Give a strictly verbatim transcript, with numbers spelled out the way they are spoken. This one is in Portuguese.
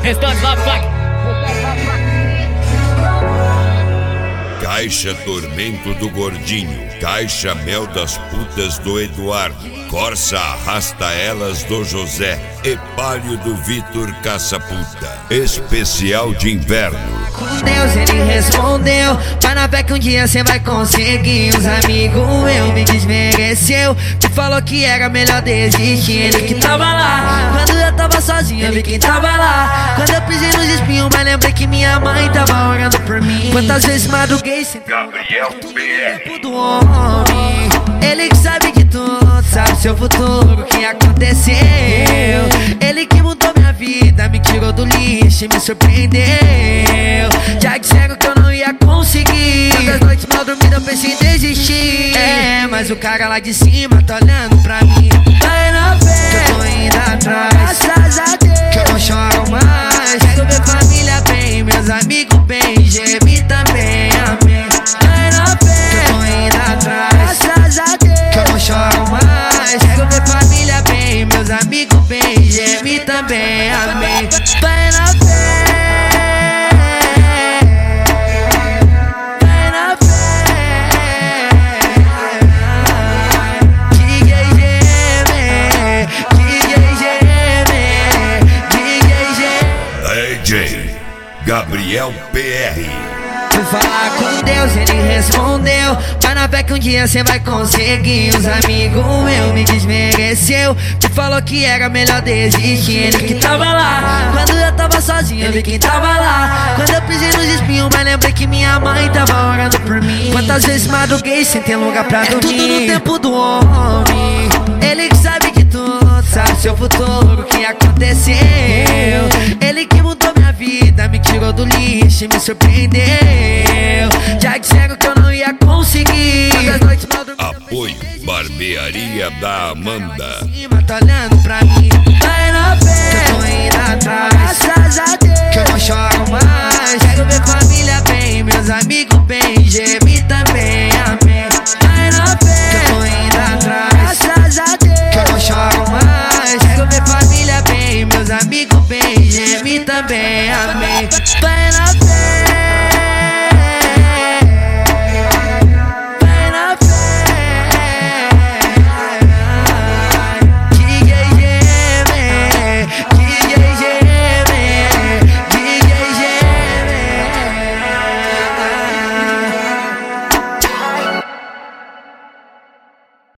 Restante lá, placa. Caixa Tormento do Gordinho, Caixa Mel das Putas do Eduardo, Corsa Arrasta Elas do José e Palio do Vitor Caça-Puta. Especial de inverno. Com Deus ele respondeu, vai na fé que um dia cê vai conseguir. Os amigos eu me desmereceu, que falou que era melhor desistir. Ele que tava lá, quando eu tava sozinho eu vi quem tava lá. Quando eu pisei nos espinhos, mas lembrei que minha mãe tava orando por mim. Quantas vezes madruguei sem Gabriel P R. do homem, ele que sabe de tudo, sabe seu futuro, o que aconteceu. Ele que mudou minha vida, me tirou do lixo e me surpreendeu. Já disseram que eu não ia conseguir, tantas noites mal dormidas eu pensei em desistir. É, mas o cara lá de cima tá olhando pra mim. Vai na fé, que eu tô indo atrás, graças a Deus, que eu não choro mais. Quero ver família bem, meus amigos bem, geme também, amém. Vai na fé, que eu tô indo atrás, graças a Deus, que eu não choro mais. Quero ver família bem, meus amigos bem, geme também, amém. Vai na fé. Gabriel P R. Fui falar com Deus, ele respondeu, vai na fé que um dia cê vai conseguir. Os amigos eu me desmereceu, que falou que era melhor desistir. Ele que tava lá, quando eu tava sozinho eu vi quem tava lá. Quando eu pisei nos espinhos, mas lembrei que minha mãe tava orando por mim. Quantas vezes madruguei sem ter lugar pra dormir. É tudo no tempo do homem, ele que sabe de tudo, sabe seu futuro, o que aconteceu. Ele que mudou minha vida, me tirou do lixo e me surpreendeu. Já disseram que eu não ia conseguir. Apoio Barbearia da Amanda. Tá olhando pra